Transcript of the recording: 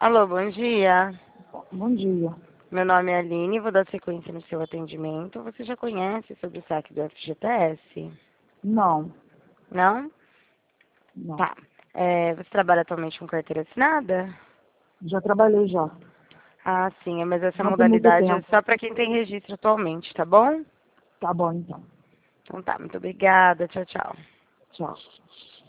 Alô, bom dia. Bom dia. Meu nome é Aline, vou dar sequência no seu atendimento. Você já conhece sobre o saque do FGTS? Não, Não? não. Tá. Você trabalha atualmente com carteira assinada? Já trabalhei já. Ah, sim, mas essa Não tem muito modalidade é tempo. só para quem tem registro atualmente, tá bom? Tá bom, então. Então tá, muito obrigada. Tchau, tchau. Tchau.